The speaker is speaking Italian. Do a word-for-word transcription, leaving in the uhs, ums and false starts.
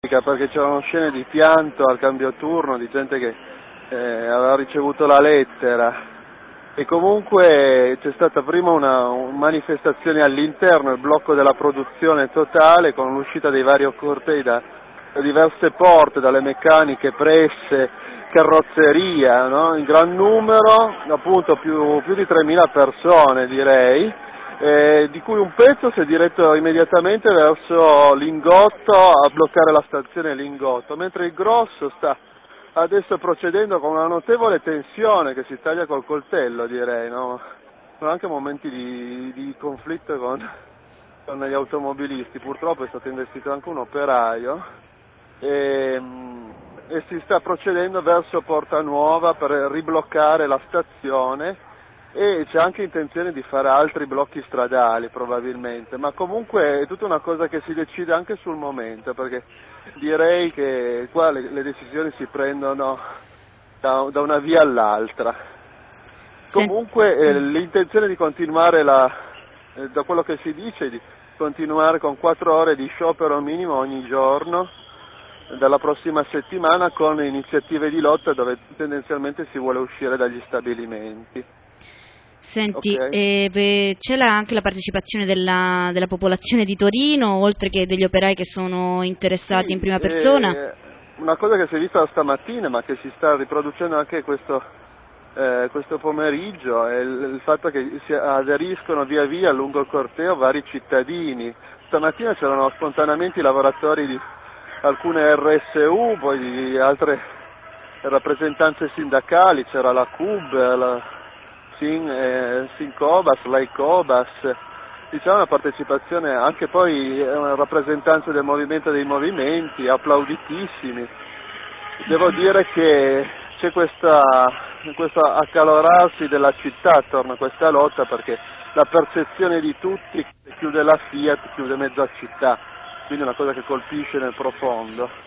perché c'erano scene di pianto al cambio turno di gente che eh, aveva ricevuto la lettera. E comunque c'è stata prima una, una manifestazione all'interno, il blocco della produzione totale, con l'uscita dei vari cortei da, da diverse porte, dalle meccaniche, presse, carrozzeria, no? In gran numero, appunto più, più di tremila persone direi, eh, di cui un pezzo si è diretto immediatamente verso Lingotto a bloccare la stazione Lingotto, mentre il grosso sta adesso procedendo con una notevole tensione che si taglia col coltello, direi, no? Sono anche momenti di, di conflitto con, con gli automobilisti, purtroppo è stato investito anche un operaio e, e si sta procedendo verso Porta Nuova per ribloccare la stazione e c'è anche intenzione di fare altri blocchi stradali probabilmente, ma comunque è tutta una cosa che si decide anche sul momento, perché direi che qua le, le decisioni si prendono da, da una via all'altra. Sì. Comunque eh, l'intenzione di continuare, la, eh, da quello che si dice, di continuare con quattro ore di sciopero minimo ogni giorno dalla prossima settimana, con iniziative di lotta dove tendenzialmente si vuole uscire dagli stabilimenti. Senti, okay. eh, c'è la, anche la partecipazione della, della popolazione di Torino, oltre che degli operai che sono interessati sì, in prima persona? Eh, una cosa che si è vista stamattina, ma che si sta riproducendo anche questo, eh, questo pomeriggio, è il, il fatto che si aderiscono via via lungo il corteo vari cittadini. Stamattina c'erano spontaneamente i lavoratori di alcune R S U, poi di altre rappresentanze sindacali, c'era la C U B, la Sin, eh, Sincobas, Laicobas, diciamo una partecipazione, anche poi una rappresentanza del movimento dei movimenti, applauditissimi. Devo dire che c'è questa, questo accalorarsi della città attorno a questa lotta, perché la percezione di tutti che chiude la Fiat chiude mezza città, quindi è una cosa che colpisce nel profondo.